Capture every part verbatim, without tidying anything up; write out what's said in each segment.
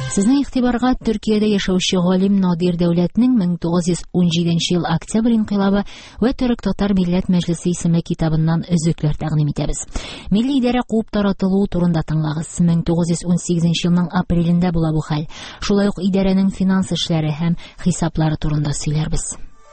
Сезнең игътибарга Төркиядә яшәүче галим Надир Дәүләтнең мең тугыз йөз ун җиденче ел Октябрь инкыйлабы ва Төрек-Татар Милләт Мәҗлесе исеме китабыннан өзекләр тәкъдим итәбез. Милли идарә куып таратылуы турында тыңлагыз. мең тугыз йөз ун сигезенче елның апрелендә була бу хәл. Шулай ук идарәнең финанс эшләре һәм хисаплары турында сөйләрбез.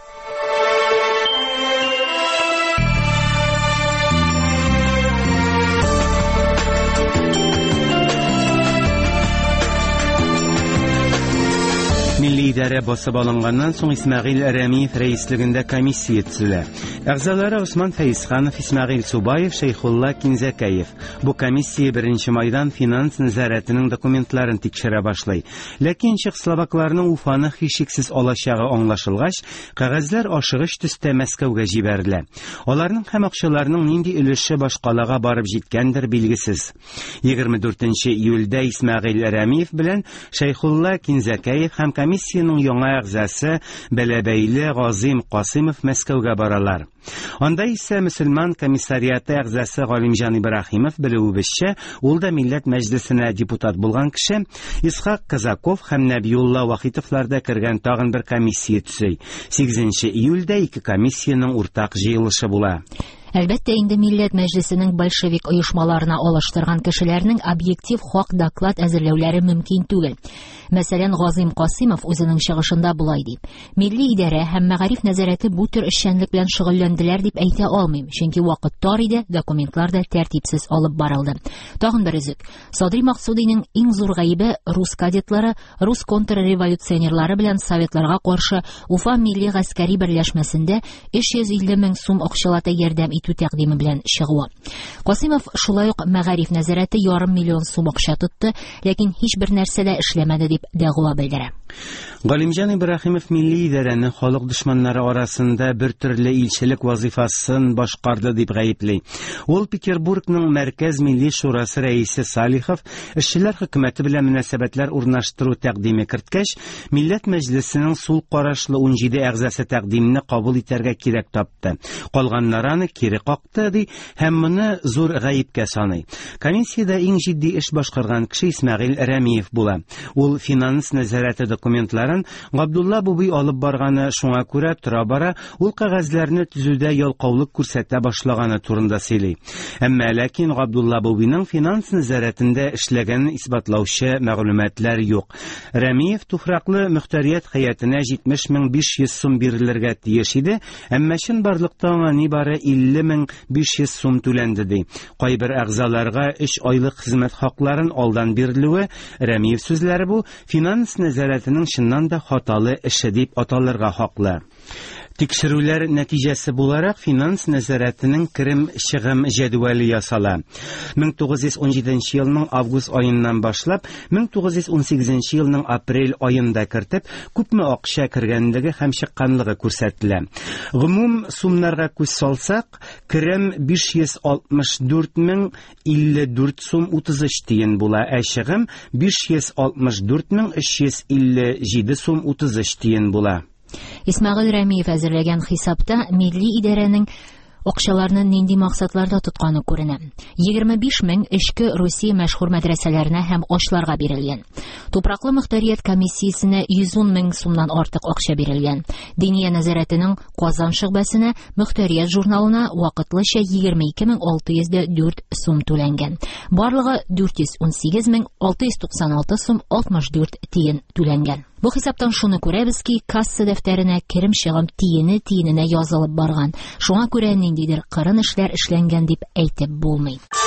Milli idarə basıb alınğandan soң İsmail Rəmiyev rəisliyində komissiya tüzülə. Əğzaları Osman Feyzxanov, İsmail Subayev, Şeyxullah Kinzəkayev. Bu komissiya birinci maydan finans nəzarətinin dokumentlərini tekşirə başlay. Lakin Çexoslovaklarının Ufanı hiçiksiz olaşağı anlaşılğaç, qağazlar aşığış tüstə Məskəvgə jibərdilə. Onların həm akşalarının nindi ülüşü başqalağa barıb jitkəndir bilgisiz. iyirmi dördüncü iyulda İsmail Rəmiyev bilən Şeyxullah Kinzəkayev həm komissiyanın яңа әгъзасы Бәләбәйле Газим Касымов Мәскәүгә баралар. Анда исә мөселман комиссарияты әгъзасы Галимҗан Ибраһимов белүебезчә, ул да Милләт Мәҗлесенә депутат булган кеше, Исхак Казаков һәм Нәбиулла Вахитовлар да кергән тагын бер комиссия төзей. сигезенче июльдә ике комиссияның уртак җыелышы була. Әлбәттә, инде Милләт Мәҗлесенең большевик оешмаларына алыштырган кешеләрнең объектив хак доклад әзерләүләре мөмкин түгел. Мәсәлән, Газим Касымов үзенең чыгышында булай ди: "Милли идарә һәм мәгариф нәзарәте бу төр эшчәнлек белән шөгыльләнделәр дип әйтә алмыйм, чөнки вакыт тар иде, документлар да тәртипсез алып барылды." Тагын бер үзек. Садри Максудиның иң зур гаебе рус кадетлары, рус контрреволюционерлары белән советларга каршы Уфа милли гаскәри берләшмәсендә өч йөз илле мең сум акчалата ярдәм итү тәкъдиме белән чыгуы. Касымов шулай ук мәгариф нәзарәте ярым миллион сум акча тотты, ләкин һичбер нәрсә дә эшләмәде дип дәгъва белдерә. Галимҗан Ибраһимов милли идарәне халык дошманнары арасында бер төрле илчелек вазифасын башкарды дип гаепли. Ул Петербургның Мәркәз милли шурасы рәисе Салихов эшчеләр хөкүмәте белән мөнәсәбәтләр урнаштыру тәкъдиме керткәч, Милләт Мәҗлесенең сул карашлы ун җиде әгъзасы тәкъдимне кабул итәргә кирәк тапты. Калганнары аны кире какты ди һәм моны зур гаепкә саный. Комиссиядә иң җитди эш башкарган кеше Исмәгыйль Рәмиев була. Ул финанс нәзарәте документларын Габдулла Бубый алып барганы, шуңа күрә тора бара ул кагазларны төзүдә ялкаулык күрсәтә башлаганы турында сөйли. Әмма ләкин Габдулла Бубыйның финанс нәзарәтендә эшләгәнен исбатлаучы мәгълүматлар юк. Рәмиев туфраклы мөхтәрият хәятына җитмеш мең биш йөз сум бирелергә тиеш иде, әмма чын барлыкта аңа нибары илле мең биш йөз сум түләнде ди. Кайбер әгъзаларга өч айлык хезмәт хакларын алдан бирелүе, Рәмиев сүзләре бу финанс нәзарәтенең чыннан да хаталы эше дип аталырга хаклы. Тикшерүләр нәтиҗәсе буларак финанс нәзарәтенең керем-чыгым җәдвәле ясала. мең тугыз йөз ун җиденче елның август аеннан башлап мең тугыз йөз ун сигезенче елның апрель аенда кертеп, күпме акча кергәнлеге һәм чыкканлыгы күрсәтелә. Гомум сумнарга күз салсак, керем биш йөз алтмыш дүрт мең илле дүрт сум утыз өч тиен була, ә чыгым биш йөз алтмыш дүрт мең өч йөз илле җиде сум утыз өч тиен була. Исмәгыйль Рәмиев әзерләгән хисапта милли идарәнең акчаларны нинди максатларда тотканы күренә. егерме биш мең эчке Русия мәшһүр мәдрәсәләренә һәм ашларга бирелгән. Тупраклы мөхтәрият комиссиясенә йөз ун мең сумнан артык акча бирелгән. Диния нәзарәтенең Казан шөгбәсенә мөхтәрият журналына вакытлыча егерме ике мең алты йөз дүрт сум түләнгән. Барлыгы дүрт йөз ун сигез мең алты йөз туксан алты сум алтмыш дүрт тиен түләнгән. Бу хисаптан шуны күрәбез ки, касса дәфтәренә керем-чыгым тиене-тиененә язылып барган. Шуңа күрә ниндидер кырын эшләр эшләнгән дип әйтеп булмый.